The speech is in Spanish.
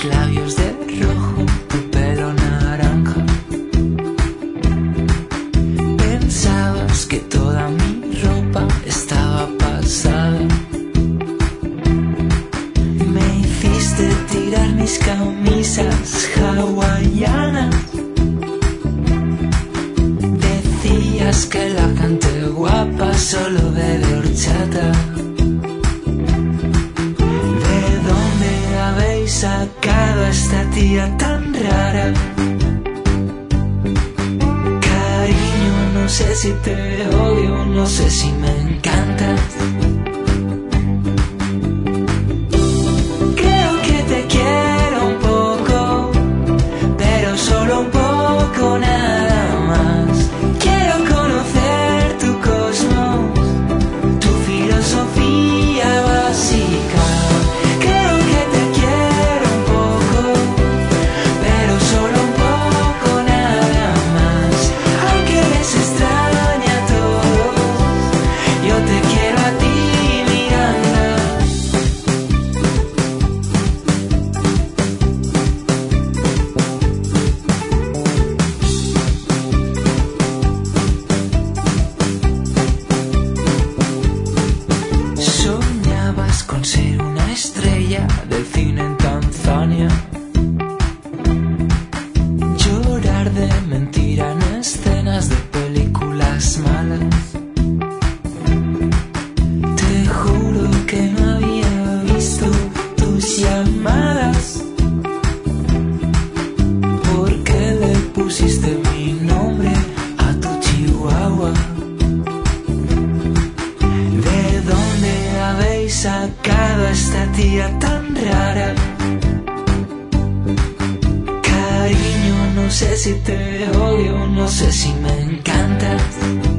tus labios de rojo, tu pelo naranja. Pensabas que toda mi ropa estaba pasada. Me hiciste tirar mis camisas hawaianas. Decías que la gente guapa solo bebe horchata. ¿De dónde habéis sacado a esta tía tan rara? Cariño, no sé si te odio, no sé si me encantas. Creo que te quiero un poco, pero solo un poco, nada más. Quiero conocer tu cosmos, tu filosofía básica. Creo que te quiero un poco, pero solo un poco, nada más. Aunque les extrañe a todos, yo te quiero a ti, Miranda. Soñabas con ser una estrella del cine en Tanzania. Llorar de mentira en escenas de películas malas. Te juro que no había visto tus llamadas. ¿Por qué le pusiste mi nombre a tu chihuahua? ¿De dónde habéis sacado a esta tía tan rara? Cariño, no sé si te odio, no sé si me encantas.